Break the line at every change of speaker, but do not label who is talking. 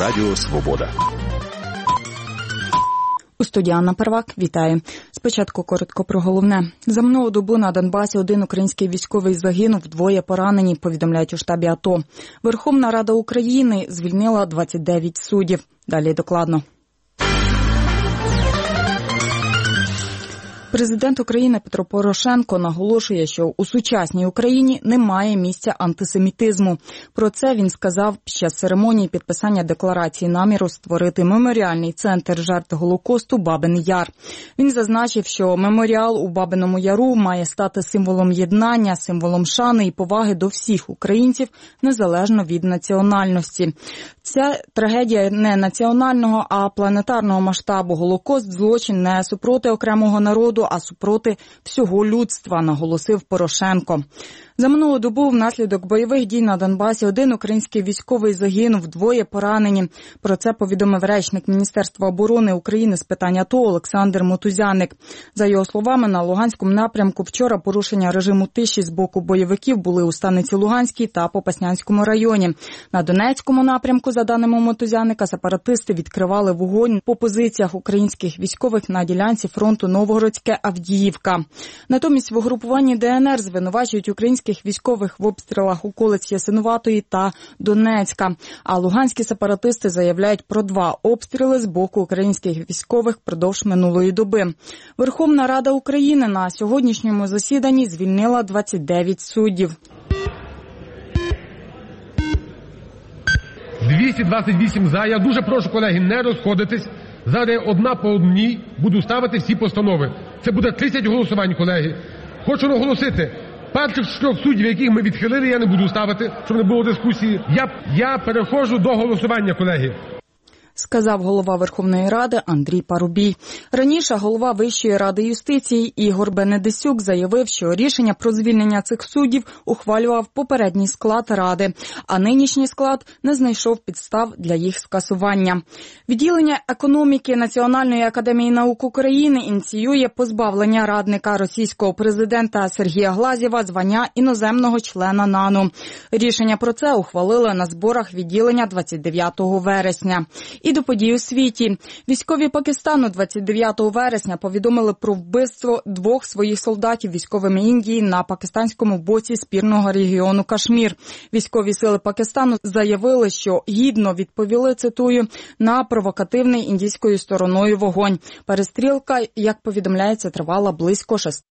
Радіо Свобода.
У студії Анна Первак. Вітаю. Спочатку коротко про головне. За минулу добу на Донбасі один український військовий загинув, 2 поранені, повідомляють у штабі АТО. Верховна Рада України звільнила 29 суддів. Далі докладно. Президент України Петро Порошенко наголошує, що у сучасній Україні немає місця антисемітизму. Про це він сказав під час церемонії підписання декларації наміру створити меморіальний центр жертв Голокосту «Бабин Яр». Він зазначив, що меморіал у Бабиному Яру має стати символом єднання, символом шани і поваги до всіх українців, незалежно від національності. Ця трагедія не національного, а планетарного масштабу. Голокост – злочин не супроти окремого народу, а супроти всього людства, наголосив Порошенко. За минулу добу внаслідок бойових дій на Донбасі один український військовий загинув, 2 поранені. Про це повідомив речник Міністерства оборони України з питань АТО Олександр Мотузяник. За його словами, на Луганському напрямку вчора порушення режиму тиші з боку бойовиків були у Станиці Луганській та Попаснянському районі. На Донецькому напрямку, за даними Мотузяника, сепаратисти відкривали вогонь по позиціях українських військових на ділянці фронту Новгородське-Авдіївка. Натомість в угрупуванні ДНР звинувачують українських військових в обстрілах околиць Ясинуватої та Донецька. А луганські сепаратисти заявляють про 2 обстріли з боку українських військових впродовж минулої доби. Верховна Рада України на сьогоднішньому засіданні звільнила 29 суддів.
228 за. Я дуже прошу, колеги, не розходитись. Зараз одна по одній буду ставити всі постанови. Це буде 30 голосувань, колеги. Хочу наголосити, перших 4 суддів, яких ми відхилили, я не буду ставити, щоб не було дискусії. Я переходжу до голосування, колеги.
Сказав голова Верховної Ради Андрій Парубій. Раніше голова Вищої ради юстиції Ігор Бенедесюк заявив, що рішення про звільнення цих суддів ухвалював попередній склад Ради, а нинішній склад не знайшов підстав для їх скасування. Відділення економіки Національної академії наук України ініціює позбавлення радника російського президента Сергія Глазєва звання іноземного члена НАНУ. Рішення про це ухвалили на зборах відділення 29 вересня. І до подій у світі. Військові Пакистану 29 вересня повідомили про вбивство 2 своїх солдатів військовими Індії на пакистанському боці спірного регіону Кашмір. Військові сили Пакистану заявили, що гідно відповіли, цитую, на провокативний індійською стороною вогонь. Перестрілка, як повідомляється, тривала близько 6